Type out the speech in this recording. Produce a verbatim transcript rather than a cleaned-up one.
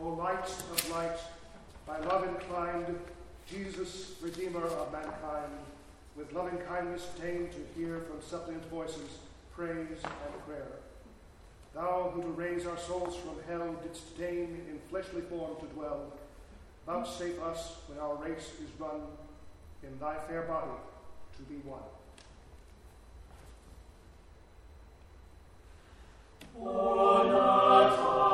O light of light, by love inclined, Jesus, Redeemer of mankind, with loving kindness deign to hear from suppliant voices praise and prayer. Thou who to raise our souls from hell didst deign in fleshly form to dwell, vouchsafe us when our race is run, in thy fair body to be one. O not